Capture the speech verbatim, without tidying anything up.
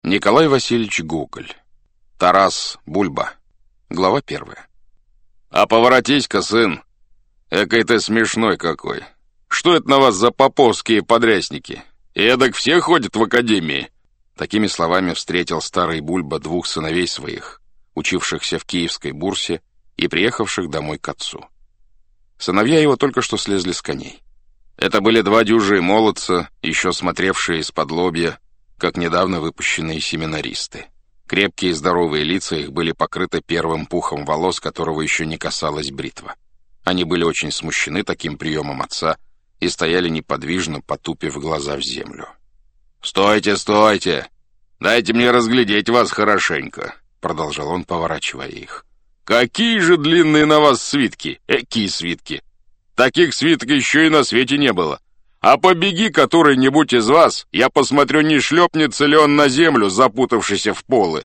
Николай Васильевич Гоголь. Тарас Бульба. Глава первая. «А поворотись-ка, сын! Экой ты смешной какой! Что это на вас за поповские подрясники? Эдак все ходят в академии!» Такими словами встретил старый Бульба двух сыновей своих, учившихся в Киевской бурсе и приехавших домой к отцу. Сыновья его только что слезли с коней. Это были два дюжие молодца, еще смотревшие из-под лобья, как недавно выпущенные семинаристы. Крепкие и здоровые лица их были покрыты первым пухом волос, которого еще не касалась бритва. Они были очень смущены таким приемом отца и стояли неподвижно, потупив глаза в землю. «Стойте, стойте! Дайте мне разглядеть вас хорошенько!» — продолжал он, поворачивая их. «Какие же длинные на вас свитки! Экие свитки! Таких свиток еще и на свете не было! А побеги который-нибудь из вас, я посмотрю, не шлепнется ли он на землю, запутавшийся в полы.